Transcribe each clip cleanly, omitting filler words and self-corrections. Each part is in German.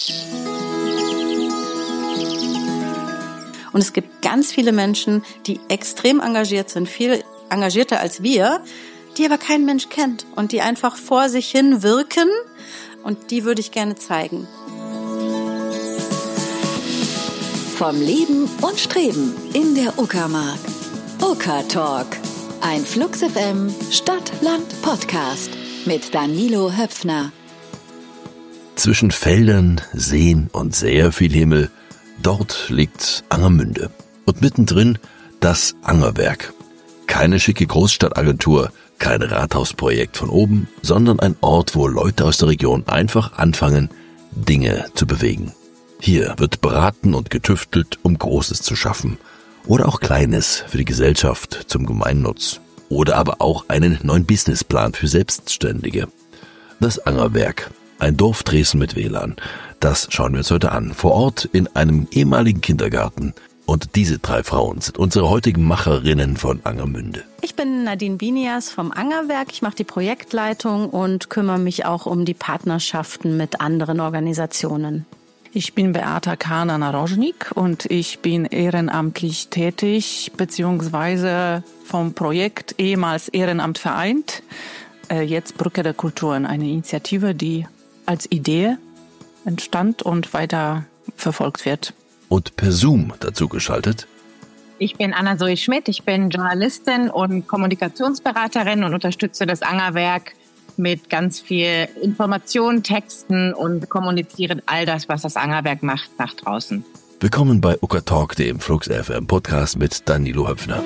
Und es gibt ganz viele Menschen, die extrem engagiert sind, viel engagierter als wir, die aber kein Mensch kennt und die einfach vor sich hin wirken. Und die würde ich gerne zeigen. Vom Leben und Streben in der Uckermark. Uckertalk. Ein Flux FM Stadt-Land-Podcast mit Danilo Höpfner. Zwischen Feldern, Seen und sehr viel Himmel, dort liegt Angermünde. Und mittendrin das Angerwerk. Keine schicke Großstadtagentur, kein Rathausprojekt von oben, sondern ein Ort, wo Leute aus der Region einfach anfangen, Dinge zu bewegen. Hier wird beraten und getüftelt, um Großes zu schaffen. Oder auch Kleines für die Gesellschaft zum Gemeinnutz. Oder aber auch einen neuen Businessplan für Selbstständige. Das Angerwerk, ein Dorf Dresden mit WLAN. Das schauen wir uns heute an. Vor Ort in einem ehemaligen Kindergarten. Und diese 3 Frauen sind unsere heutigen Macherinnen von Angermünde. Ich bin Nadine Binias vom Angerwerk. Ich mache die Projektleitung und kümmere mich auch um die Partnerschaften mit anderen Organisationen. Ich bin Beata Kana-Narożnik und ich bin ehrenamtlich tätig, beziehungsweise vom Projekt ehemals Ehrenamt vereint, jetzt Brücke der Kulturen, eine Initiative, die als Idee entstand und weiter verfolgt wird. Und per Zoom dazu geschaltet. Ich bin Anna-Zoe Schmidt, ich bin Journalistin und Kommunikationsberaterin und unterstütze das Angerwerk mit ganz viel Informationen, Texten und kommuniziere all das, was das Angerwerk macht, nach draußen. Willkommen bei Uckertalk, dem Flux FM Podcast mit Danilo Höpfner.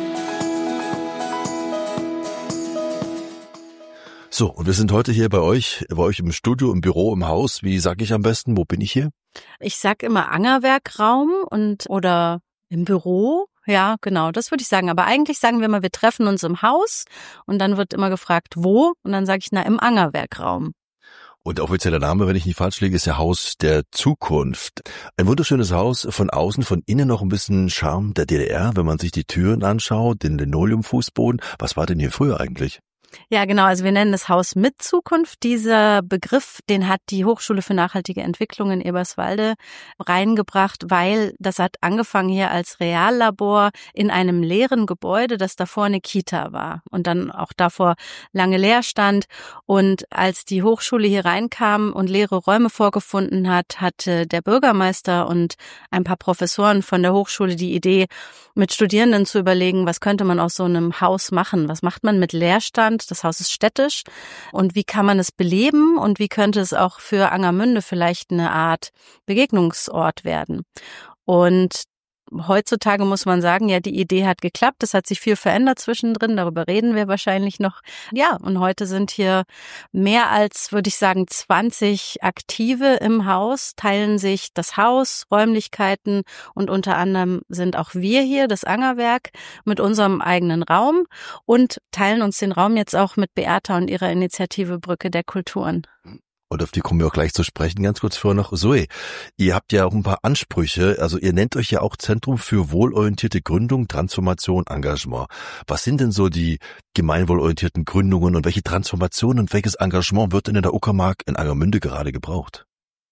So, und wir sind heute hier bei euch im Studio, im Büro, im Haus. Wie sage ich am besten? Wo bin ich hier? Ich sag immer Angerwerkraum oder im Büro. Ja, genau, das würde ich sagen. Aber eigentlich sagen wir immer, wir treffen uns im Haus und dann wird immer gefragt, wo? Und dann sage ich, im Angerwerkraum. Und der offizielle Name, wenn ich nicht falsch liege, ist ja Haus der Zukunft. Ein wunderschönes Haus, von außen, von innen noch ein bisschen Charme der DDR, wenn man sich die Türen anschaut, den Linoleumfußboden. Was war denn hier früher eigentlich? Ja, genau. Also wir nennen das Haus mit Zukunft. Dieser Begriff, den hat die Hochschule für nachhaltige Entwicklung in Eberswalde reingebracht, weil das hat angefangen hier als Reallabor in einem leeren Gebäude, das davor eine Kita war und dann auch davor lange leer stand. Und als die Hochschule hier reinkam und leere Räume vorgefunden hat, hatte der Bürgermeister und ein paar Professoren von der Hochschule die Idee, mit Studierenden zu überlegen, was könnte man aus so einem Haus machen? Was macht man mit Leerstand? Das Haus ist städtisch. Und wie kann man es beleben? Und wie könnte es auch für Angermünde vielleicht eine Art Begegnungsort werden? Und heutzutage muss man sagen, ja, die Idee hat geklappt. Es hat sich viel verändert zwischendrin. Darüber reden wir wahrscheinlich noch. Ja, und heute sind hier mehr als, würde ich sagen, 20 Aktive im Haus, teilen sich das Haus, Räumlichkeiten und unter anderem sind auch wir hier, das Angerwerk, mit unserem eigenen Raum und teilen uns den Raum jetzt auch mit Beata und ihrer Initiative Brücke der Kulturen. Und auf die kommen wir auch gleich zu sprechen. Ganz kurz vorher noch, Zoe, ihr habt ja auch ein paar Ansprüche. Also ihr nennt euch ja auch Zentrum für wohlorientierte Gründung, Transformation, Engagement. Was sind denn so die gemeinwohlorientierten Gründungen und welche Transformation und welches Engagement wird denn in der Uckermark in Angermünde gerade gebraucht?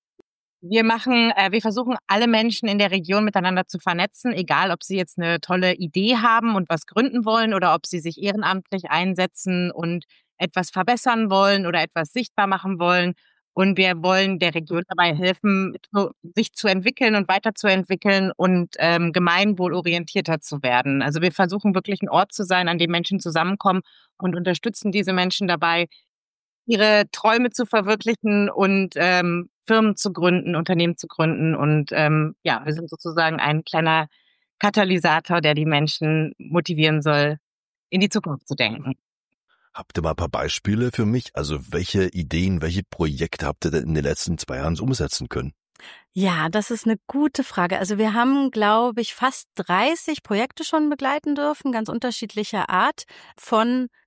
Wir versuchen alle Menschen in der Region miteinander zu vernetzen, egal ob sie jetzt eine tolle Idee haben und was gründen wollen oder ob sie sich ehrenamtlich einsetzen und etwas verbessern wollen oder etwas sichtbar machen wollen. Und wir wollen der Region dabei helfen, sich zu entwickeln und weiterzuentwickeln und gemeinwohlorientierter zu werden. Also wir versuchen wirklich ein Ort zu sein, an dem Menschen zusammenkommen und unterstützen diese Menschen dabei, ihre Träume zu verwirklichen und Firmen zu gründen, Unternehmen zu gründen. Und wir sind sozusagen ein kleiner Katalysator, der die Menschen motivieren soll, in die Zukunft zu denken. Habt ihr mal ein paar Beispiele für mich? Also welche Ideen, welche Projekte habt ihr denn in den letzten 2 Jahren umsetzen können? Ja, das ist eine gute Frage. Also wir haben, glaube ich, fast 30 Projekte schon begleiten dürfen, ganz unterschiedlicher Art, von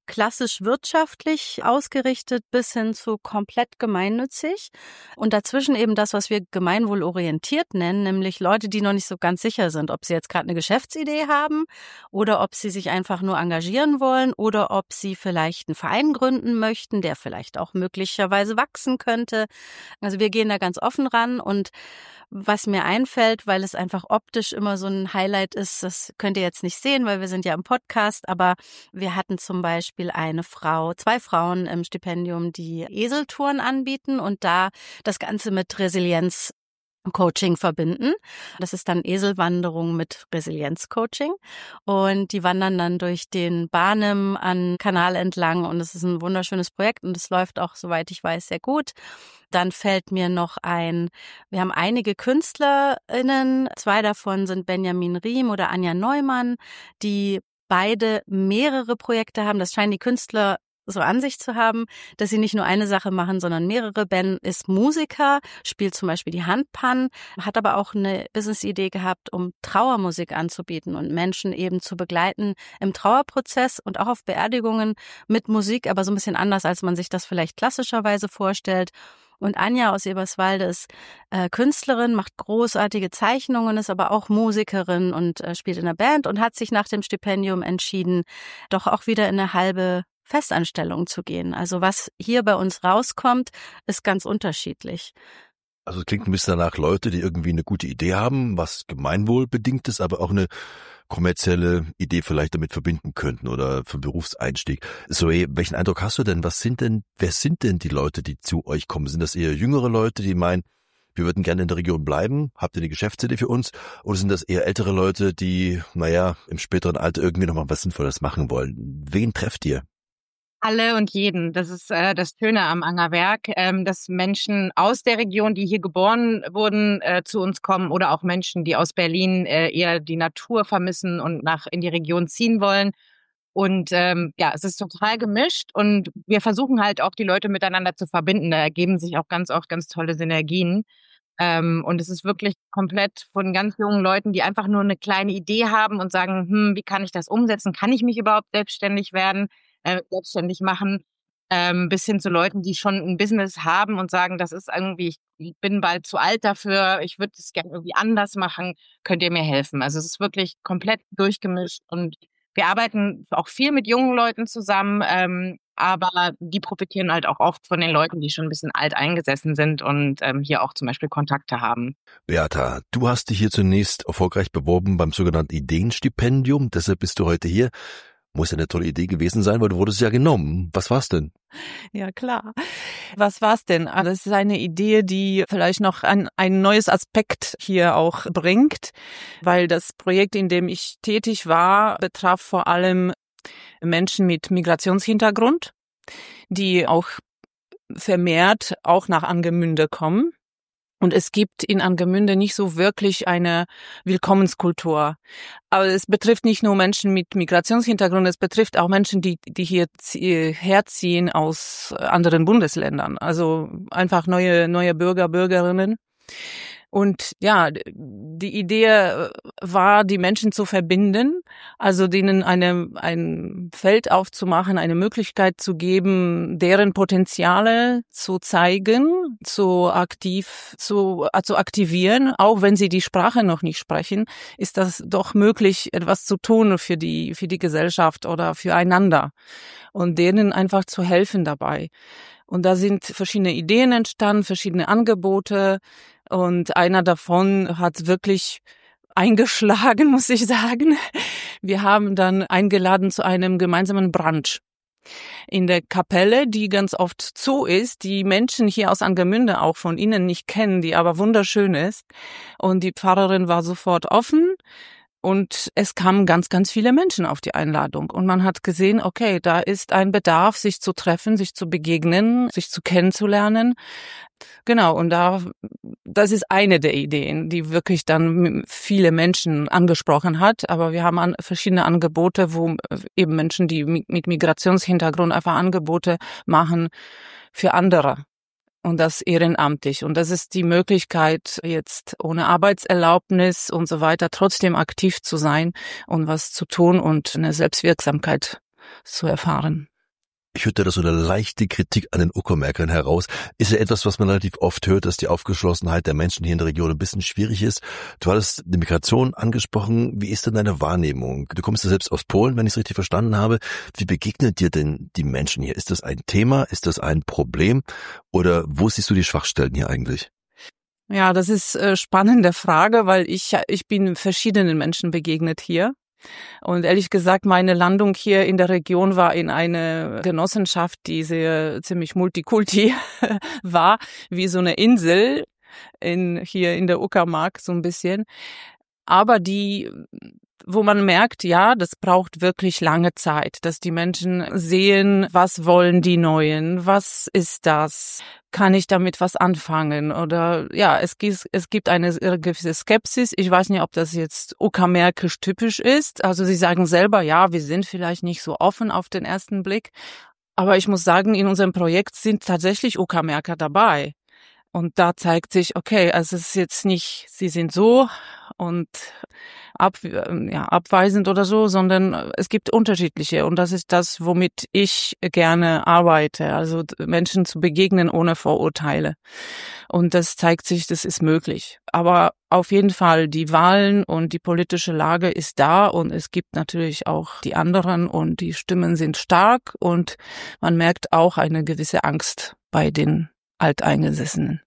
klassisch wirtschaftlich ausgerichtet bis hin zu komplett gemeinnützig. Und dazwischen eben das, was wir gemeinwohlorientiert nennen, nämlich Leute, die noch nicht so ganz sicher sind, ob sie jetzt gerade eine Geschäftsidee haben oder ob sie sich einfach nur engagieren wollen oder ob sie vielleicht einen Verein gründen möchten, der vielleicht auch möglicherweise wachsen könnte. Also wir gehen da ganz offen ran und was mir einfällt, weil es einfach optisch immer so ein Highlight ist, das könnt ihr jetzt nicht sehen, weil wir sind ja im Podcast, aber wir hatten zum Beispiel zwei Frauen im Stipendium, die Eseltouren anbieten und da das Ganze mit Resilienz-Coaching verbinden. Das ist dann Eselwanderung mit Resilienz-Coaching und die wandern dann durch den Barnim an Kanal entlang und es ist ein wunderschönes Projekt und es läuft auch, soweit ich weiß, sehr gut. Dann fällt mir noch ein, wir haben einige KünstlerInnen, 2 davon sind Benjamin Riem oder Anja Neumann, die beide mehrere Projekte haben. Das scheinen die Künstler so an sich zu haben, dass sie nicht nur eine Sache machen, sondern mehrere. Ben ist Musiker, spielt zum Beispiel die Handpan, hat aber auch eine Business-Idee gehabt, um Trauermusik anzubieten und Menschen eben zu begleiten im Trauerprozess und auch auf Beerdigungen mit Musik, aber so ein bisschen anders, als man sich das vielleicht klassischerweise vorstellt. Und Anja aus Eberswalde ist Künstlerin, macht großartige Zeichnungen, ist aber auch Musikerin und spielt in der Band und hat sich nach dem Stipendium entschieden, doch auch wieder in eine halbe Festanstellung zu gehen. Also was hier bei uns rauskommt, ist ganz unterschiedlich. Also es klingt ein bisschen danach, Leute, die irgendwie eine gute Idee haben, was gemeinwohlbedingt ist, aber auch eine kommerzielle Idee vielleicht damit verbinden könnten oder für Berufseinstieg. Zoe, welchen Eindruck hast du denn? Wer sind denn die Leute, die zu euch kommen? Sind das eher jüngere Leute, die meinen, wir würden gerne in der Region bleiben? Habt ihr eine Geschäftsidee für uns? Oder sind das eher ältere Leute, die, im späteren Alter irgendwie nochmal was Sinnvolles machen wollen? Wen trefft ihr? Alle und jeden. Das ist das Schöne am Angerwerk, dass Menschen aus der Region, die hier geboren wurden, zu uns kommen oder auch Menschen, die aus Berlin eher die Natur vermissen und in die Region ziehen wollen. Und es ist total gemischt und wir versuchen halt auch die Leute miteinander zu verbinden. Da ergeben sich auch ganz oft ganz tolle Synergien. Und es ist wirklich komplett von ganz jungen Leuten, die einfach nur eine kleine Idee haben und sagen, wie kann ich das umsetzen? Kann ich mich überhaupt selbstständig selbstständig machen? Bis hin zu Leuten, die schon ein Business haben und sagen, das ist irgendwie, ich bin bald zu alt dafür, ich würde es gerne irgendwie anders machen, könnt ihr mir helfen? Also es ist wirklich komplett durchgemischt und wir arbeiten auch viel mit jungen Leuten zusammen, aber die profitieren halt auch oft von den Leuten, die schon ein bisschen alt eingesessen sind und hier auch zum Beispiel Kontakte haben. Beata, du hast dich hier zunächst erfolgreich beworben beim sogenannten Ideenstipendium, deshalb bist du heute hier. Muss ja eine tolle Idee gewesen sein, weil du wurdest ja genommen. Was war's denn? Ja, klar. Was war's denn? Das ist eine Idee, die vielleicht noch ein neues Aspekt hier auch bringt, weil das Projekt, in dem ich tätig war, betraf vor allem Menschen mit Migrationshintergrund, die auch vermehrt auch nach Angermünde kommen. Und es gibt in Angermünde nicht so wirklich eine Willkommenskultur. Aber es betrifft nicht nur Menschen mit Migrationshintergrund, es betrifft auch Menschen, die hier herziehen aus anderen Bundesländern. Also einfach neue Bürger, Bürgerinnen. Und ja, die Idee war, die Menschen zu verbinden, also denen ein Feld aufzumachen, eine Möglichkeit zu geben, deren Potenziale zu zeigen, zu aktivieren. Auch wenn sie die Sprache noch nicht sprechen, ist das doch möglich, etwas zu tun für die Gesellschaft oder füreinander und denen einfach zu helfen dabei. Und da sind verschiedene Ideen entstanden, verschiedene Angebote. Und einer davon hat wirklich eingeschlagen, muss ich sagen. Wir haben dann eingeladen zu einem gemeinsamen Brunch in der Kapelle, die ganz oft zu ist, die Menschen hier aus Angermünde auch von innen nicht kennen, die aber wunderschön ist. Und die Pfarrerin war sofort offen. Und es kamen ganz, ganz viele Menschen auf die Einladung. Und man hat gesehen, okay, da ist ein Bedarf, sich zu treffen, sich zu begegnen, sich zu kennenzulernen. Genau, und das ist eine der Ideen, die wirklich dann viele Menschen angesprochen hat. Aber wir haben verschiedene Angebote, wo eben Menschen, die mit Migrationshintergrund einfach Angebote machen für andere. Und das ehrenamtlich. Und das ist die Möglichkeit, jetzt ohne Arbeitserlaubnis und so weiter trotzdem aktiv zu sein und was zu tun und eine Selbstwirksamkeit zu erfahren. Ich hörte da so eine leichte Kritik an den Uckermärkern heraus. Ist ja etwas, was man relativ oft hört, dass die Aufgeschlossenheit der Menschen hier in der Region ein bisschen schwierig ist. Du hattest die Migration angesprochen. Wie ist denn deine Wahrnehmung? Du kommst ja selbst aus Polen, wenn ich es richtig verstanden habe. Wie begegnet dir denn die Menschen hier? Ist das ein Thema? Ist das ein Problem? Oder wo siehst du die Schwachstellen hier eigentlich? Ja, das ist eine spannende Frage, weil ich bin verschiedenen Menschen begegnet hier. Und ehrlich gesagt, meine Landung hier in der Region war in eine Genossenschaft, die sehr ziemlich Multikulti war, wie so eine Insel hier in der Uckermark so ein bisschen. Aber wo man merkt, ja, das braucht wirklich lange Zeit, dass die Menschen sehen, was wollen die Neuen, was ist das, kann ich damit was anfangen oder ja, es gibt eine gewisse Skepsis. Ich weiß nicht, ob das jetzt uckermärkisch typisch ist. Also sie sagen selber, ja, wir sind vielleicht nicht so offen auf den ersten Blick, aber ich muss sagen, in unserem Projekt sind tatsächlich Uckermärker dabei. Und da zeigt sich, okay, also es ist jetzt nicht, sie sind so und abweisend oder so, sondern es gibt unterschiedliche. Und das ist das, womit ich gerne arbeite, also Menschen zu begegnen ohne Vorurteile. Und das zeigt sich, das ist möglich. Aber auf jeden Fall, die Wahlen und die politische Lage ist da und es gibt natürlich auch die anderen und die Stimmen sind stark und man merkt auch eine gewisse Angst bei den Alteingesessenen.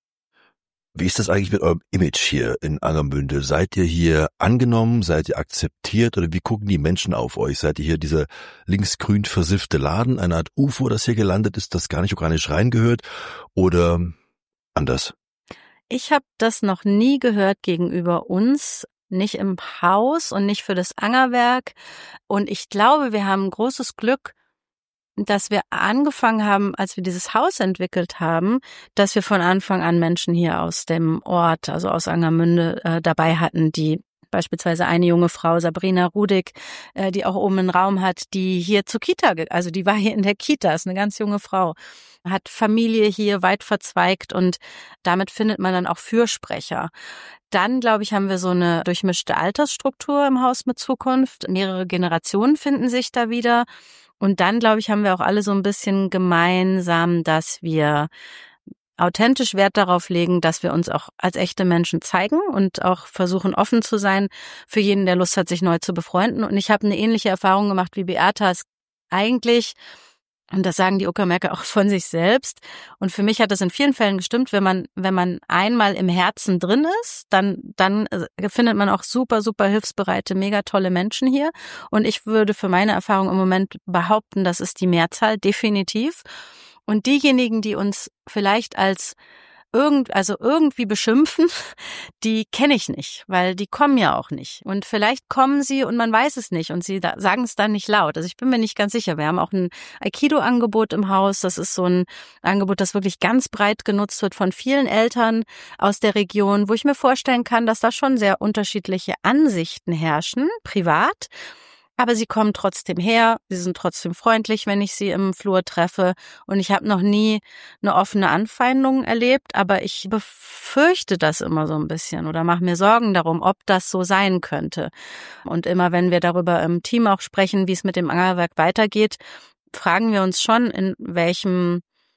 Wie ist das eigentlich mit eurem Image hier in Angermünde? Seid ihr hier angenommen? Seid ihr akzeptiert? Oder wie gucken die Menschen auf euch? Seid ihr hier dieser linksgrün versiffte Laden, eine Art UFO, das hier gelandet ist, das gar nicht organisch reingehört? Oder anders? Ich habe das noch nie gehört gegenüber uns, nicht im Haus und nicht für das Angerwerk. Und ich glaube, wir haben großes Glück, dass wir angefangen haben, als wir dieses Haus entwickelt haben, dass wir von Anfang an Menschen hier aus dem Ort, also aus Angermünde, dabei hatten, die beispielsweise eine junge Frau, Sabrina Rudig, die auch oben einen Raum hat, die hier zur Kita, also die war hier in der Kita, ist eine ganz junge Frau, hat Familie hier weit verzweigt und damit findet man dann auch Fürsprecher. Dann, glaube ich, haben wir so eine durchmischte Altersstruktur im Haus mit Zukunft. Mehrere Generationen finden sich da wieder. Und dann, glaube ich, haben wir auch alle so ein bisschen gemeinsam, dass wir authentisch Wert darauf legen, dass wir uns auch als echte Menschen zeigen und auch versuchen, offen zu sein für jeden, der Lust hat, sich neu zu befreunden. Und ich habe eine ähnliche Erfahrung gemacht wie Beata. Es eigentlich, und das sagen die Uckermärker auch von sich selbst. Und für mich hat das in vielen Fällen gestimmt, wenn man einmal im Herzen drin ist, dann findet man auch super, super hilfsbereite, mega tolle Menschen hier. Und ich würde für meine Erfahrung im Moment behaupten, das ist die Mehrzahl, definitiv. Und diejenigen, die uns vielleicht als irgendwie beschimpfen, die kenne ich nicht, weil die kommen ja auch nicht. Und vielleicht kommen sie und man weiß es nicht und sie sagen es dann nicht laut. Also ich bin mir nicht ganz sicher. Wir haben auch ein Aikido-Angebot im Haus. Das ist so ein Angebot, das wirklich ganz breit genutzt wird von vielen Eltern aus der Region, wo ich mir vorstellen kann, dass da schon sehr unterschiedliche Ansichten herrschen, privat. Aber sie kommen trotzdem her, sie sind trotzdem freundlich, wenn ich sie im Flur treffe. Und ich habe noch nie eine offene Anfeindung erlebt, aber ich befürchte das immer so ein bisschen oder mache mir Sorgen darum, ob das so sein könnte. Und immer wenn wir darüber im Team auch sprechen, wie es mit dem Angerwerk weitergeht, fragen wir uns schon, in welchem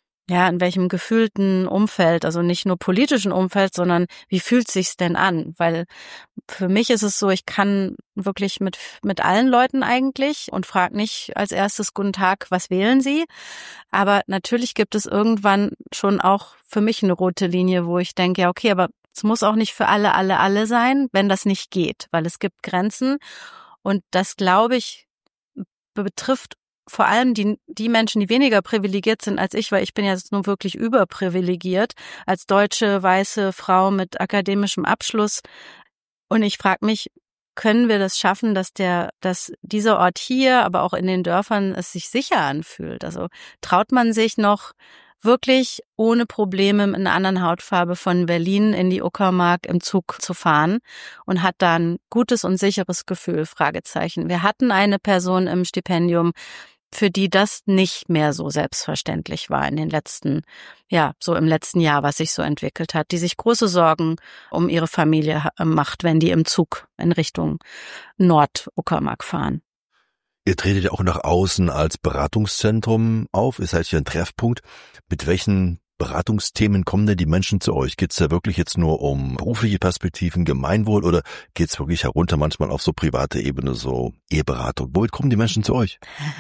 gefühlten Umfeld, also nicht nur politischen Umfeld, sondern wie fühlt sich's denn an? Weil für mich ist es so, ich kann wirklich mit allen Leuten eigentlich und frage nicht als erstes Guten Tag, was wählen Sie? Aber natürlich gibt es irgendwann schon auch für mich eine rote Linie, wo ich denke, ja okay, aber es muss auch nicht für alle sein, wenn das nicht geht, weil es gibt Grenzen und das, glaube ich, betrifft vor allem die Menschen, die weniger privilegiert sind als ich, weil ich bin ja jetzt nur wirklich überprivilegiert als deutsche, weiße Frau mit akademischem Abschluss. Und ich frage mich, können wir das schaffen, dass dieser Ort hier, aber auch in den Dörfern es sich sicher anfühlt? Also traut man sich noch wirklich ohne Probleme mit einer anderen Hautfarbe von Berlin in die Uckermark im Zug zu fahren und hat da ein gutes und sicheres Gefühl? Fragezeichen. Wir hatten eine Person im Stipendium, für die das nicht mehr so selbstverständlich war im letzten Jahr, was sich so entwickelt hat, die sich große Sorgen um ihre Familie macht, wenn die im Zug in Richtung Nord-Uckermark fahren. Ihr tretet ja auch nach außen als Beratungszentrum auf. Ihr seid hier ein Treffpunkt. Mit welchen Beratungsthemen kommen denn die Menschen zu euch? Geht's da wirklich jetzt nur um berufliche Perspektiven, Gemeinwohl oder geht's wirklich herunter manchmal auf so private Ebene, so Eheberatung? Womit kommen die Menschen zu euch?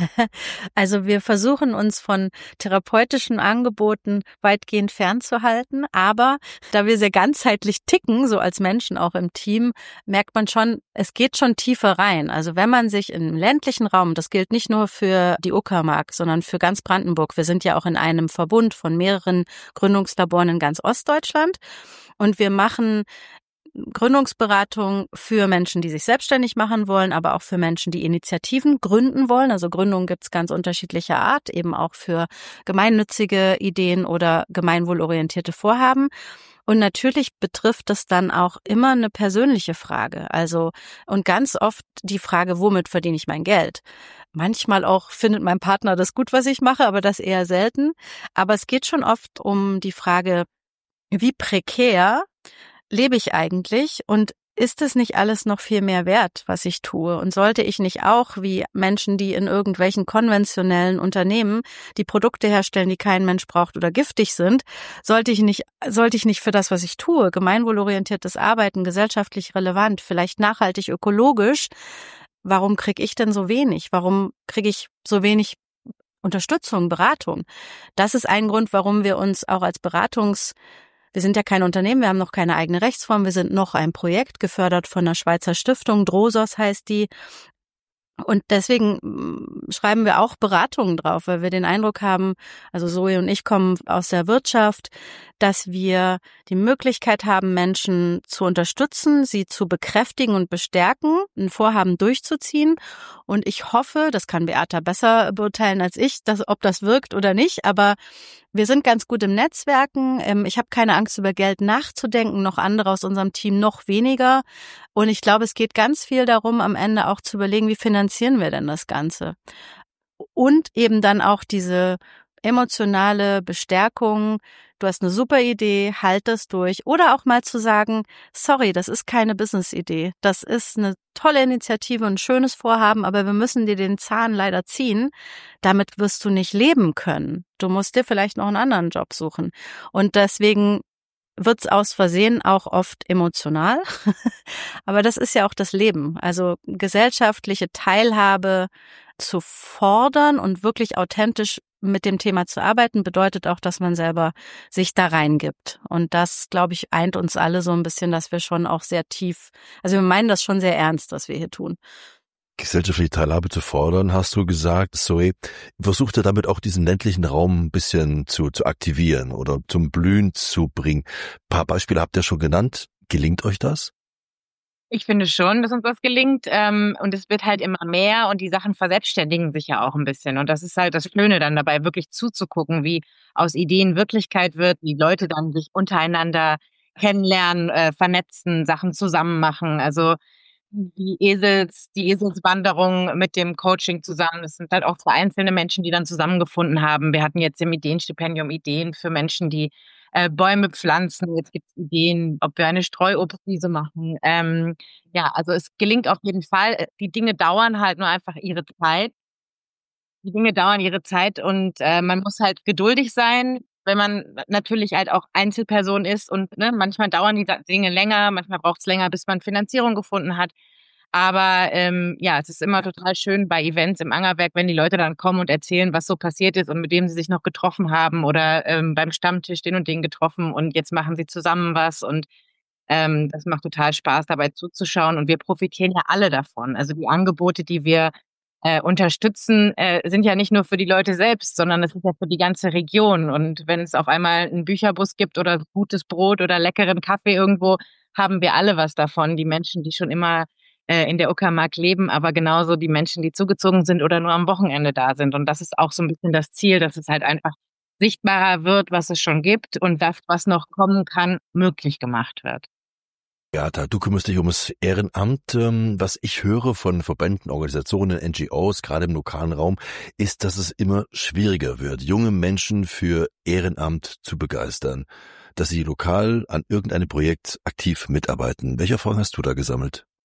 Also wir versuchen uns von therapeutischen Angeboten weitgehend fernzuhalten, aber da wir sehr ganzheitlich ticken, so als Menschen auch im Team, merkt man schon, es geht schon tiefer rein. Also wenn man sich im ländlichen Raum, das gilt nicht nur für die Uckermark, sondern für ganz Brandenburg, wir sind ja auch in einem Verbund von mehreren Gründungslaboren in ganz Ostdeutschland und wir machen Gründungsberatung für Menschen, die sich selbstständig machen wollen, aber auch für Menschen, die Initiativen gründen wollen. Also Gründungen gibt es ganz unterschiedlicher Art, eben auch für gemeinnützige Ideen oder gemeinwohlorientierte Vorhaben. Und natürlich betrifft das dann auch immer eine persönliche Frage. Also, und ganz oft die Frage, womit verdiene ich mein Geld? Manchmal auch findet mein Partner das gut, was ich mache, aber das eher selten. Aber es geht schon oft um die Frage, wie prekär lebe ich eigentlich und ist es nicht alles noch viel mehr wert, was ich tue? Und sollte ich nicht auch, wie Menschen, die in irgendwelchen konventionellen Unternehmen die Produkte herstellen, die kein Mensch braucht oder giftig sind, sollte ich nicht für das, was ich tue, gemeinwohlorientiertes Arbeiten, gesellschaftlich relevant, vielleicht nachhaltig, ökologisch, warum kriege ich denn so wenig? Warum kriege ich so wenig Unterstützung, Beratung? Das ist ein Grund, warum wir uns auch als wir sind ja kein Unternehmen, wir haben noch keine eigene Rechtsform, wir sind noch ein Projekt, gefördert von einer Schweizer Stiftung, Drosos heißt die. Und deswegen schreiben wir auch Beratungen drauf, weil wir den Eindruck haben, also Zoe und ich kommen aus der Wirtschaft, dass wir die Möglichkeit haben, Menschen zu unterstützen, sie zu bekräftigen und bestärken, ein Vorhaben durchzuziehen. Und ich hoffe, das kann Beata besser beurteilen als ich, ob das wirkt oder nicht, aber wir sind ganz gut im Netzwerken. Ich habe keine Angst, über Geld nachzudenken, noch andere aus unserem Team noch weniger. Und ich glaube, es geht ganz viel darum, am Ende auch zu überlegen, wie finanzieren wir denn das Ganze? Und eben dann auch diese emotionale Bestärkung. Du hast eine super Idee, halt das durch. Oder auch mal zu sagen, sorry, das ist keine Business-Idee. Das ist eine tolle Initiative und ein schönes Vorhaben, aber wir müssen dir den Zahn leider ziehen. Damit wirst du nicht leben können. Du musst dir vielleicht noch einen anderen Job suchen. Und deswegen wird's aus Versehen auch oft emotional. Aber das ist ja auch das Leben. Also gesellschaftliche Teilhabe zu fordern und wirklich authentisch mit dem Thema zu arbeiten, bedeutet auch, dass man selber sich da reingibt. Und das, glaube ich, eint uns alle so ein bisschen, dass wir schon auch sehr tief, also wir meinen das schon sehr ernst, was wir hier tun. Gesellschaftliche Teilhabe zu fordern, hast du gesagt, Zoe. Versucht ihr damit auch diesen ländlichen Raum ein bisschen zu aktivieren oder zum Blühen zu bringen? Ein paar Beispiele habt ihr schon genannt. Gelingt euch das? Ich finde schon, dass uns das gelingt. Und es wird halt immer mehr und die Sachen verselbstständigen sich ja auch ein bisschen. Und das ist halt das Schöne dann dabei, wirklich zuzugucken, wie aus Ideen Wirklichkeit wird, wie Leute dann sich untereinander kennenlernen, vernetzen, Sachen zusammen machen. Also die Eselswanderung mit dem Coaching zusammen. Das sind halt auch zwei einzelne Menschen, die dann zusammengefunden haben. Wir hatten jetzt im Ideenstipendium Ideen für Menschen, die Bäume pflanzen. Jetzt gibt es Ideen, ob wir eine Streuobstwiese machen. Ja, also es gelingt auf jeden Fall. Die Dinge dauern halt nur einfach ihre Zeit. Die Dinge dauern ihre Zeit und man muss halt geduldig sein, wenn man natürlich halt auch Einzelperson ist und ne, manchmal dauern die Dinge länger, manchmal braucht es länger, bis man Finanzierung gefunden hat. Aber ja, es ist immer total schön bei Events im Angerberg, wenn die Leute dann kommen und erzählen, was so passiert ist und mit wem sie sich noch getroffen haben oder beim Stammtisch den und den getroffen und jetzt machen sie zusammen was und das macht total Spaß, dabei zuzuschauen und wir profitieren ja alle davon. Also die Angebote, die wir unterstützen, sind ja nicht nur für die Leute selbst, sondern es ist ja für die ganze Region. Und wenn es auf einmal einen Bücherbus gibt oder gutes Brot oder leckeren Kaffee irgendwo, haben wir alle was davon. Die Menschen, die schon immer in der Uckermark leben, aber genauso die Menschen, die zugezogen sind oder nur am Wochenende da sind. Und das ist auch so ein bisschen das Ziel, dass es halt einfach sichtbarer wird, was es schon gibt und das, was noch kommen kann, möglich gemacht wird. Beata, du kümmerst dich um das Ehrenamt. Was ich höre von Verbänden, Organisationen, NGOs, gerade im lokalen Raum, ist, dass es immer schwieriger wird, junge Menschen für Ehrenamt zu begeistern, dass sie lokal an irgendeinem Projekt aktiv mitarbeiten. Welche Erfahrung hast du da gesammelt?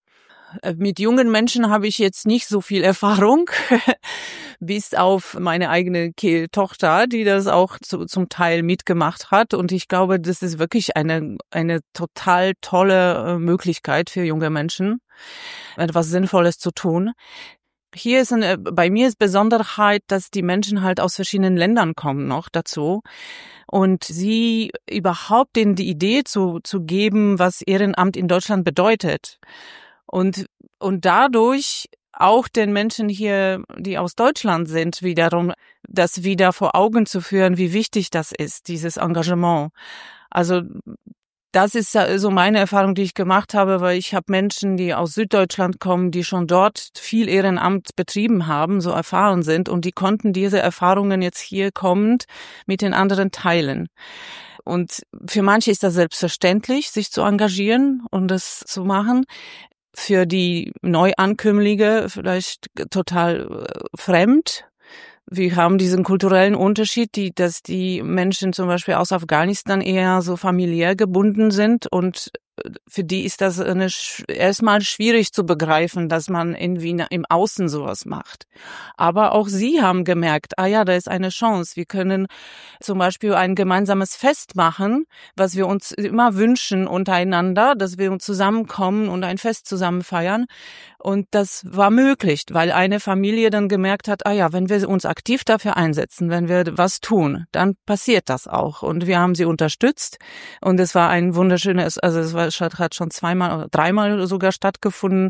Mit jungen Menschen habe ich jetzt nicht so viel Erfahrung, bis auf meine eigene Tochter, die das auch zum Teil mitgemacht hat. Und ich glaube, das ist wirklich eine total tolle Möglichkeit für junge Menschen, etwas Sinnvolles zu tun. Hier ist bei mir ist Besonderheit, dass die Menschen halt aus verschiedenen Ländern kommen noch dazu und sie überhaupt denen die Idee zu geben, was Ehrenamt in Deutschland bedeutet und dadurch auch den Menschen hier, die aus Deutschland sind, wiederum das wieder vor Augen zu führen, wie wichtig das ist, dieses Engagement. Also das ist so meine Erfahrung, die ich gemacht habe, weil ich habe Menschen, die aus Süddeutschland kommen, die schon dort viel Ehrenamt betrieben haben, so erfahren sind und die konnten diese Erfahrungen jetzt hier kommend mit den anderen teilen. Und für manche ist das selbstverständlich, sich zu engagieren und das zu machen. Für die Neuankömmlinge vielleicht total fremd. Wir haben diesen kulturellen Unterschied, dass die Menschen zum Beispiel aus Afghanistan eher so familiär gebunden sind und für die ist das erstmal schwierig zu begreifen, dass man irgendwie im Außen sowas macht. Aber auch sie haben gemerkt, da ist eine Chance. Wir können zum Beispiel ein gemeinsames Fest machen, was wir uns immer wünschen untereinander, dass wir uns zusammenkommen und ein Fest zusammen feiern. Und das war möglich, weil eine Familie dann gemerkt hat, wenn wir uns aktiv dafür einsetzen, wenn wir was tun, dann passiert das auch. Und wir haben sie unterstützt und es war ein wunderschönes, hat schon zweimal oder dreimal sogar stattgefunden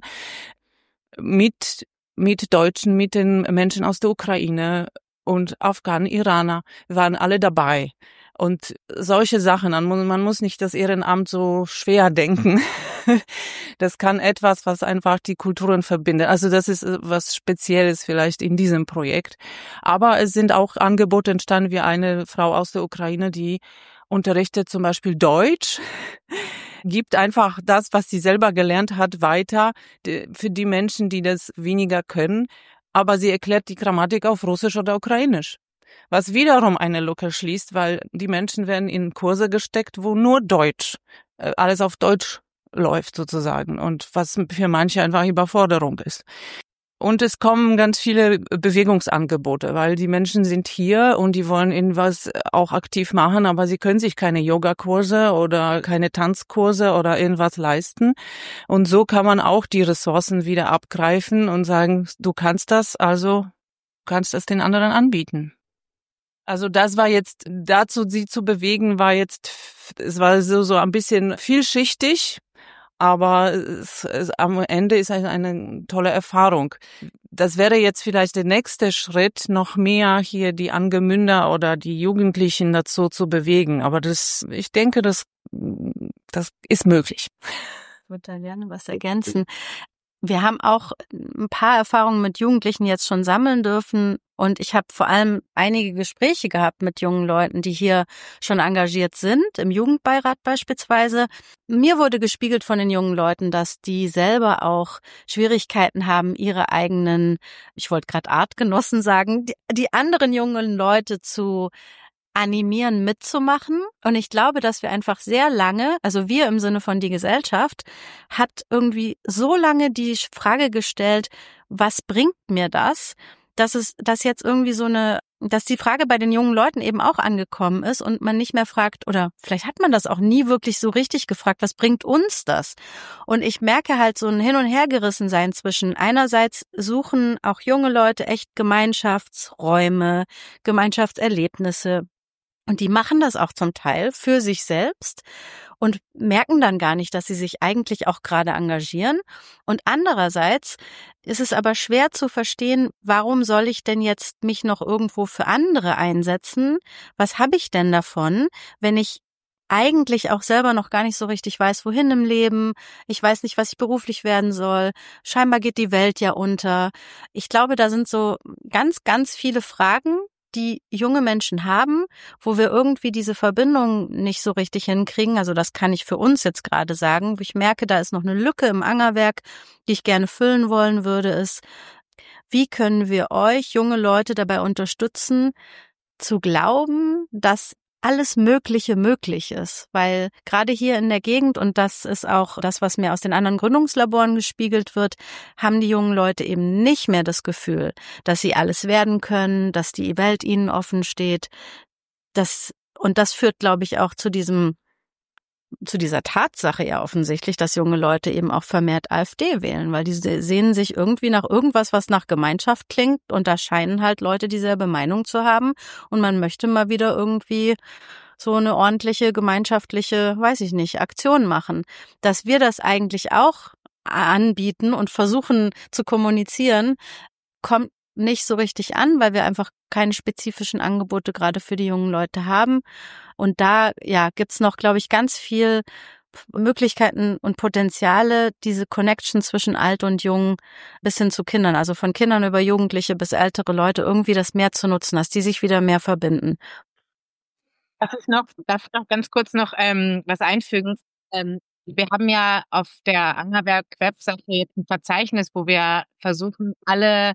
mit Deutschen, mit den Menschen aus der Ukraine und Afghanen, Iraner, waren alle dabei. Und solche Sachen, man muss nicht das Ehrenamt so schwer denken. Das kann etwas, was einfach die Kulturen verbindet. Also das ist was Spezielles vielleicht in diesem Projekt. Aber es sind auch Angebote entstanden, wie eine Frau aus der Ukraine, die unterrichtet zum Beispiel Deutsch, gibt einfach das, was sie selber gelernt hat, weiter für die Menschen, die das weniger können. Aber sie erklärt die Grammatik auf Russisch oder Ukrainisch. Was wiederum eine Lücke schließt, weil die Menschen werden in Kurse gesteckt, wo nur Deutsch, alles auf Deutsch läuft sozusagen und was für manche einfach Überforderung ist. Und es kommen ganz viele Bewegungsangebote, weil die Menschen sind hier und die wollen irgendwas auch aktiv machen, aber sie können sich keine Yogakurse oder keine Tanzkurse oder irgendwas leisten. Und so kann man auch die Ressourcen wieder abgreifen und sagen, du kannst das, also kannst es den anderen anbieten. Also das war jetzt, dazu sie zu bewegen, es war so ein bisschen vielschichtig, aber am Ende ist es eine tolle Erfahrung. Das wäre jetzt vielleicht der nächste Schritt, noch mehr hier die Angemünder oder die Jugendlichen dazu zu bewegen. Aber ich denke, das ist möglich. Ich würde da gerne was ergänzen. Wir haben auch ein paar Erfahrungen mit Jugendlichen jetzt schon sammeln dürfen und ich habe vor allem einige Gespräche gehabt mit jungen Leuten, die hier schon engagiert sind, im Jugendbeirat beispielsweise. Mir wurde gespiegelt von den jungen Leuten, dass die selber auch Schwierigkeiten haben, ihre eigenen, ich wollte gerade Artgenossen sagen, die anderen jungen Leute zu animieren, mitzumachen. Und ich glaube, dass wir einfach sehr lange, also wir im Sinne von die Gesellschaft, hat irgendwie so lange die Frage gestellt, was bringt mir das, dass jetzt irgendwie dass die Frage bei den jungen Leuten eben auch angekommen ist und man nicht mehr fragt, oder vielleicht hat man das auch nie wirklich so richtig gefragt, was bringt uns das? Und ich merke halt so ein Hin- und Hergerissensein zwischen einerseits suchen auch junge Leute echt Gemeinschaftsräume, Gemeinschaftserlebnisse. Und die machen das auch zum Teil für sich selbst und merken dann gar nicht, dass sie sich eigentlich auch gerade engagieren. Und andererseits ist es aber schwer zu verstehen, warum soll ich denn jetzt mich noch irgendwo für andere einsetzen? Was habe ich denn davon, wenn ich eigentlich auch selber noch gar nicht so richtig weiß, wohin im Leben? Ich weiß nicht, was ich beruflich werden soll. Scheinbar geht die Welt ja unter. Ich glaube, da sind so ganz, ganz viele Fragen, die junge Menschen haben, wo wir irgendwie diese Verbindung nicht so richtig hinkriegen. Also das kann ich für uns jetzt gerade sagen. Ich merke, da ist noch eine Lücke im Angerwerk, die ich gerne füllen wollen würde, ist, wie können wir euch, junge Leute, dabei unterstützen, zu glauben, dass alles Mögliche möglich ist, weil gerade hier in der Gegend, und das ist auch das, was mir aus den anderen Gründungslaboren gespiegelt wird, haben die jungen Leute eben nicht mehr das Gefühl, dass sie alles werden können, dass die Welt ihnen offen steht. Und das führt, glaube ich, auch zu dieser Tatsache ja offensichtlich, dass junge Leute eben auch vermehrt AfD wählen, weil die sehnen sich irgendwie nach irgendwas, was nach Gemeinschaft klingt, und da scheinen halt Leute dieselbe Meinung zu haben, und man möchte mal wieder irgendwie so eine ordentliche, gemeinschaftliche, weiß ich nicht, Aktion machen. Dass wir das eigentlich auch anbieten und versuchen zu kommunizieren, kommt nicht so richtig an, weil wir einfach keine spezifischen Angebote gerade für die jungen Leute haben. Und da gibt's noch, glaube ich, ganz viel Möglichkeiten und Potenziale, diese Connection zwischen alt und jung bis hin zu Kindern, also von Kindern über Jugendliche bis ältere Leute, irgendwie das mehr zu nutzen, dass die sich wieder mehr verbinden. Darf ich noch ganz kurz was einfügen? Wir haben ja auf der Angerwerk-Webseite jetzt ein Verzeichnis, wo wir versuchen, alle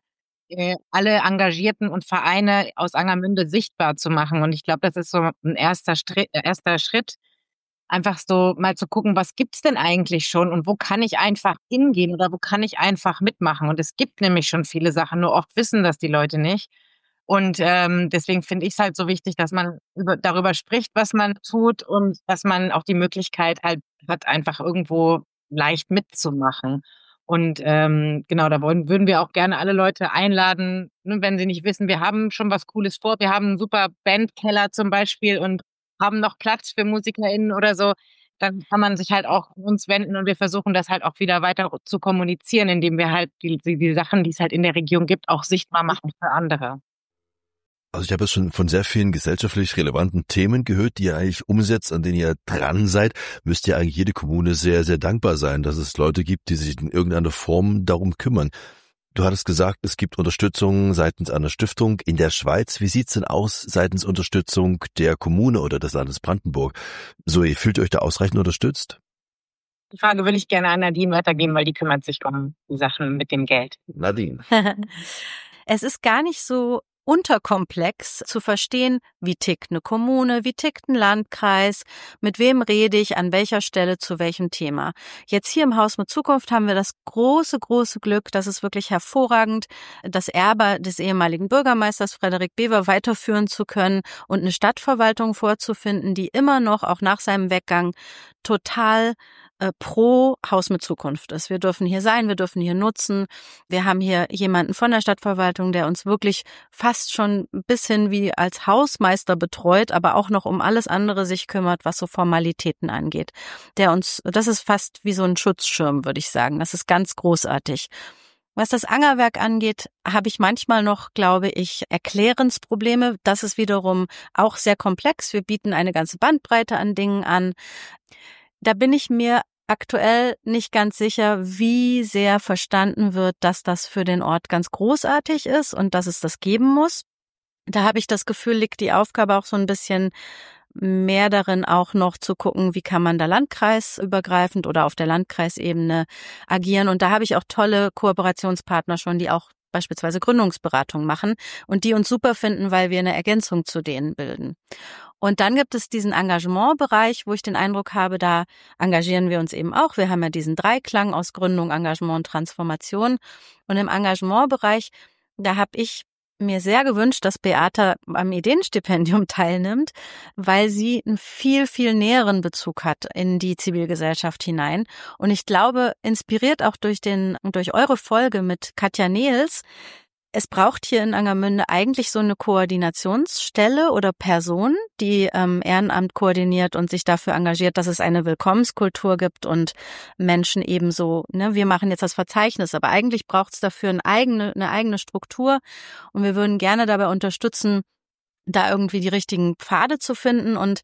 Engagierten und Vereine aus Angermünde sichtbar zu machen. Und ich glaube, das ist so ein erster Schritt, einfach so mal zu gucken, was gibt's denn eigentlich schon und wo kann ich einfach hingehen oder wo kann ich einfach mitmachen. Und es gibt nämlich schon viele Sachen, nur oft wissen das die Leute nicht. Und deswegen finde ich es halt so wichtig, dass man darüber spricht, was man tut, und dass man auch die Möglichkeit halt hat, einfach irgendwo leicht mitzumachen. Und genau, da würden wir auch gerne alle Leute einladen, ne, wenn sie nicht wissen, wir haben schon was Cooles vor, wir haben einen super Bandkeller zum Beispiel und haben noch Platz für MusikerInnen oder so, dann kann man sich halt auch an uns wenden, und wir versuchen das halt auch wieder weiter zu kommunizieren, indem wir halt die Sachen, die es halt in der Region gibt, auch sichtbar machen für andere. Also ich habe jetzt schon von sehr vielen gesellschaftlich relevanten Themen gehört, die ihr eigentlich umsetzt, an denen ihr dran seid. Müsst ihr eigentlich jede Kommune sehr, sehr dankbar sein, dass es Leute gibt, die sich in irgendeiner Form darum kümmern. Du hattest gesagt, es gibt Unterstützung seitens einer Stiftung in der Schweiz. Wie sieht's denn aus seitens Unterstützung der Kommune oder des Landes Brandenburg? Zoe, fühlt ihr euch da ausreichend unterstützt? Die Frage will ich gerne an Nadine weitergeben, weil die kümmert sich um die Sachen mit dem Geld. Nadine. Es ist gar nicht so unterkomplex zu verstehen, wie tickt eine Kommune, wie tickt ein Landkreis, mit wem rede ich, an welcher Stelle, zu welchem Thema. Jetzt hier im Haus mit Zukunft haben wir das große, große Glück, dass es wirklich hervorragend, das Erbe des ehemaligen Bürgermeisters Frederik Bever weiterführen zu können und eine Stadtverwaltung vorzufinden, die immer noch, auch nach seinem Weggang, total pro Haus mit Zukunft ist. Wir dürfen hier sein, wir dürfen hier nutzen. Wir haben hier jemanden von der Stadtverwaltung, der uns wirklich fast schon bis hin wie als Hausmeister betreut, aber auch noch um alles andere sich kümmert, was so Formalitäten angeht. Das ist fast wie so ein Schutzschirm, würde ich sagen. Das ist ganz großartig. Was das Angerwerk angeht, habe ich manchmal noch, glaube ich, Erklärensprobleme. Das ist wiederum auch sehr komplex. Wir bieten eine ganze Bandbreite an Dingen an. Da bin ich mir aktuell nicht ganz sicher, wie sehr verstanden wird, dass das für den Ort ganz großartig ist und dass es das geben muss. Da habe ich das Gefühl, liegt die Aufgabe auch so ein bisschen mehr darin, auch noch zu gucken, wie kann man da landkreisübergreifend oder auf der Landkreisebene agieren. Und da habe ich auch tolle Kooperationspartner schon, die auch beispielsweise Gründungsberatung machen und die uns super finden, weil wir eine Ergänzung zu denen bilden. Und dann gibt es diesen Engagementbereich, wo ich den Eindruck habe, da engagieren wir uns eben auch. Wir haben ja diesen Dreiklang aus Gründung, Engagement und Transformation. Und im Engagementbereich, da habe ich mir sehr gewünscht, dass Beata am Ideenstipendium teilnimmt, weil sie einen viel, viel näheren Bezug hat in die Zivilgesellschaft hinein. Und ich glaube, inspiriert auch durch eure Folge mit Katja Nehls, es braucht hier in Angermünde eigentlich so eine Koordinationsstelle oder Person, die Ehrenamt koordiniert und sich dafür engagiert, dass es eine Willkommenskultur gibt und Menschen ebenso, wir machen jetzt das Verzeichnis, aber eigentlich braucht es dafür eine eigene Struktur, und wir würden gerne dabei unterstützen, da irgendwie die richtigen Pfade zu finden, und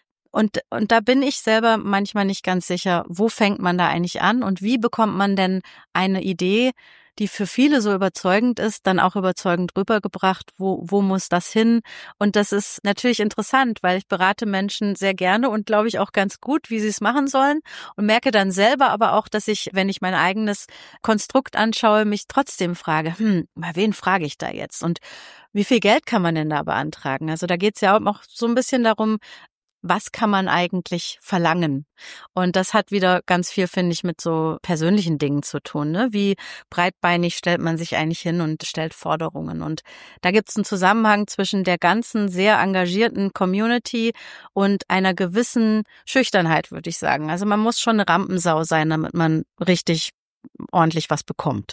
da bin ich selber manchmal nicht ganz sicher, wo fängt man da eigentlich an und wie bekommt man denn eine Idee, die für viele so überzeugend ist, dann auch überzeugend rübergebracht, wo muss das hin? Und das ist natürlich interessant, weil ich berate Menschen sehr gerne und glaube ich auch ganz gut, wie sie es machen sollen und merke dann selber aber auch, dass ich, wenn ich mein eigenes Konstrukt anschaue, mich trotzdem frage, wen frage ich da jetzt? Und wie viel Geld kann man denn da beantragen? Also da geht es ja auch so ein bisschen darum, was kann man eigentlich verlangen? Und das hat wieder ganz viel, finde ich, mit so persönlichen Dingen zu tun. Ne? Wie breitbeinig stellt man sich eigentlich hin und stellt Forderungen? Und da gibt es einen Zusammenhang zwischen der ganzen sehr engagierten Community und einer gewissen Schüchternheit, würde ich sagen. Also man muss schon eine Rampensau sein, damit man richtig ordentlich was bekommt.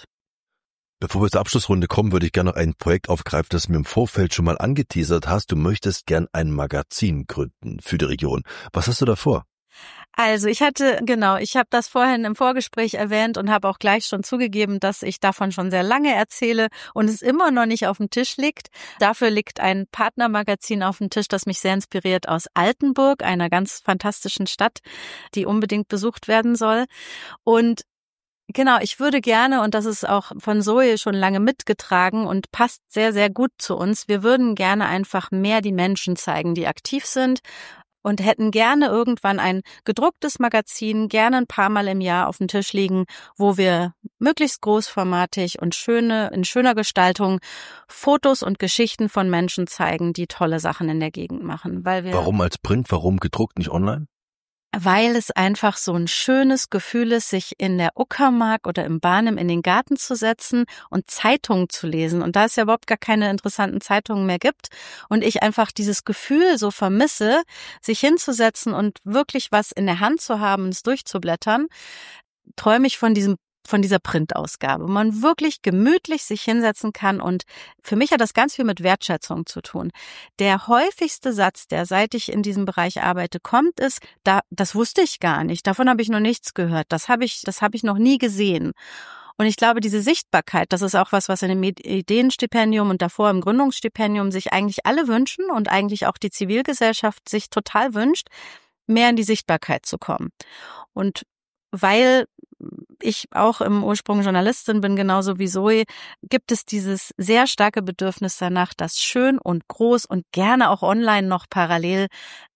Bevor wir zur Abschlussrunde kommen, würde ich gerne noch ein Projekt aufgreifen, das du mir im Vorfeld schon mal angeteasert hast. Du möchtest gern ein Magazin gründen für die Region. Was hast du da vor? Also ich habe das vorhin im Vorgespräch erwähnt und habe auch gleich schon zugegeben, dass ich davon schon sehr lange erzähle und es immer noch nicht auf dem Tisch liegt. Dafür liegt ein Partnermagazin auf dem Tisch, das mich sehr inspiriert aus Altenburg, einer ganz fantastischen Stadt, die unbedingt besucht werden soll. Und genau, ich würde gerne, und das ist auch von Zoe schon lange mitgetragen und passt sehr, sehr gut zu uns, wir würden gerne einfach mehr die Menschen zeigen, die aktiv sind und hätten gerne irgendwann ein gedrucktes Magazin, gerne ein paar Mal im Jahr auf dem Tisch liegen, wo wir möglichst großformatig und in schöner Gestaltung Fotos und Geschichten von Menschen zeigen, die tolle Sachen in der Gegend machen. Warum als Print, warum gedruckt, nicht online? Weil es einfach so ein schönes Gefühl ist, sich in der Uckermark oder im Barnim in den Garten zu setzen und Zeitungen zu lesen. Und da es ja überhaupt gar keine interessanten Zeitungen mehr gibt und ich einfach dieses Gefühl so vermisse, sich hinzusetzen und wirklich was in der Hand zu haben und es durchzublättern, träume ich von dieser Printausgabe, wo man wirklich gemütlich sich hinsetzen kann. Und für mich hat das ganz viel mit Wertschätzung zu tun. Der häufigste Satz, der seit ich in diesem Bereich arbeite, kommt, ist, das wusste ich gar nicht, davon habe ich noch nichts gehört, das habe ich noch nie gesehen. Und ich glaube, diese Sichtbarkeit, das ist auch was in dem Ideenstipendium und davor im Gründungsstipendium sich eigentlich alle wünschen und eigentlich auch die Zivilgesellschaft sich total wünscht, mehr in die Sichtbarkeit zu kommen. Und weil ich auch im Ursprung Journalistin bin, genauso wie Zoe, gibt es dieses sehr starke Bedürfnis danach, das schön und groß und gerne auch online noch parallel,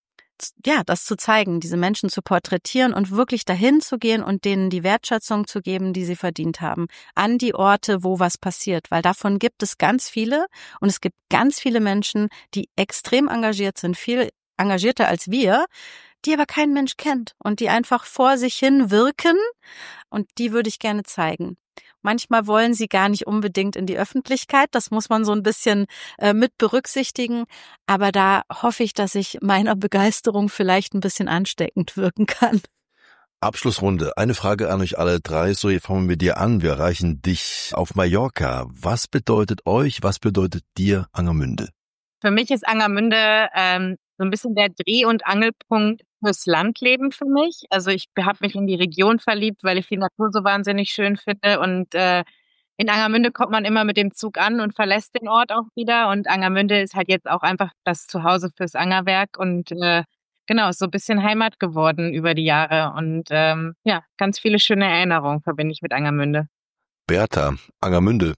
das zu zeigen, diese Menschen zu porträtieren und wirklich dahin zu gehen und denen die Wertschätzung zu geben, die sie verdient haben, an die Orte, wo was passiert, weil davon gibt es ganz viele und es gibt ganz viele Menschen, die extrem engagiert sind, viel engagierter als wir, die aber kein Mensch kennt und die einfach vor sich hin wirken und die würde ich gerne zeigen. Manchmal wollen sie gar nicht unbedingt in die Öffentlichkeit, das muss man so ein bisschen mit berücksichtigen, aber da hoffe ich, dass ich meiner Begeisterung vielleicht ein bisschen ansteckend wirken kann. Abschlussrunde. Eine Frage an euch alle drei. So, jetzt fangen wir mit dir an. Wir erreichen dich auf Mallorca. Was bedeutet dir Angermünde? Für mich ist Angermünde so ein bisschen der Dreh- und Angelpunkt fürs Landleben für mich. Also ich habe mich in die Region verliebt, weil ich die Natur so wahnsinnig schön finde. Und in Angermünde kommt man immer mit dem Zug an und verlässt den Ort auch wieder. Und Angermünde ist halt jetzt auch einfach das Zuhause fürs Angerwerk. Und genau, ist so ein bisschen Heimat geworden über die Jahre. Und ganz viele schöne Erinnerungen verbinde ich mit Angermünde. Bertha, Angermünde.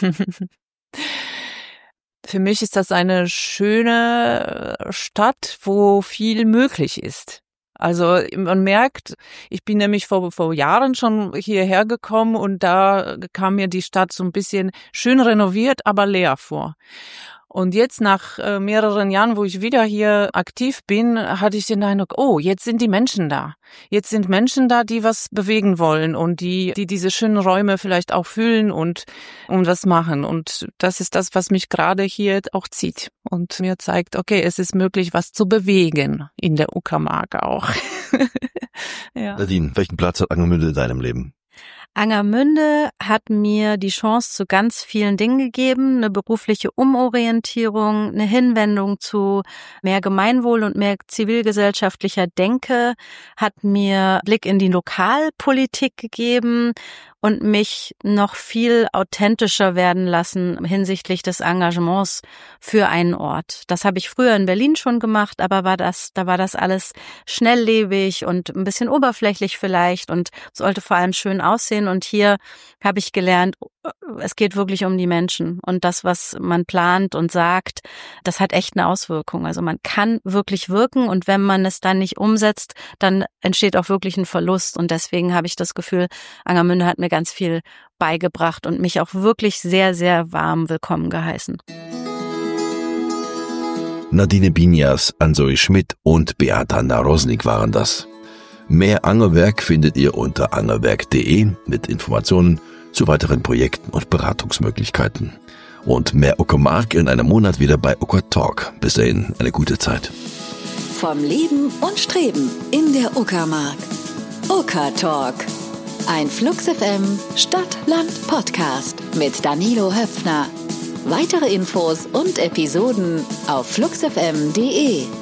Für mich ist das eine schöne Stadt, wo viel möglich ist. Also man merkt, ich bin nämlich vor Jahren schon hierher gekommen und da kam mir die Stadt so ein bisschen schön renoviert, aber leer vor. Und jetzt nach mehreren Jahren, wo ich wieder hier aktiv bin, hatte ich den Eindruck, jetzt sind die Menschen da. Jetzt sind Menschen da, die was bewegen wollen und die diese schönen Räume vielleicht auch fühlen und was machen. Und das ist das, was mich gerade hier auch zieht und mir zeigt, okay, es ist möglich, was zu bewegen in der Uckermark auch. Ja. Nadine, welchen Platz hat Angermünde in deinem Leben? Angermünde hat mir die Chance zu ganz vielen Dingen gegeben, eine berufliche Umorientierung, eine Hinwendung zu mehr Gemeinwohl und mehr zivilgesellschaftlicher Denke, hat mir Blick in die Lokalpolitik gegeben und mich noch viel authentischer werden lassen hinsichtlich des Engagements für einen Ort. Das habe ich früher in Berlin schon gemacht, aber da war das alles schnelllebig und ein bisschen oberflächlich vielleicht und sollte vor allem schön aussehen. Und hier habe ich gelernt, es geht wirklich um die Menschen. Und das, was man plant und sagt, das hat echt eine Auswirkung. Also man kann wirklich wirken und wenn man es dann nicht umsetzt, dann entsteht auch wirklich ein Verlust. Und deswegen habe ich das Gefühl, Angermünde hat mir ganz viel beigebracht und mich auch wirklich sehr, sehr warm willkommen geheißen. Nadine Bienias, Ann-Zoe Schmidt und Beata Narosnik waren das. Mehr Angerwerk findet ihr unter angerwerk.de mit Informationen zu weiteren Projekten und Beratungsmöglichkeiten. Und mehr Uckermark in einem Monat wieder bei Ucker Talk. Bis dahin, eine gute Zeit. Vom Leben und Streben in der Uckermark. Ucker Talk. Ein Flux FM Stadt-Land-Podcast mit Danilo Höpfner. Weitere Infos und Episoden auf fluxfm.de.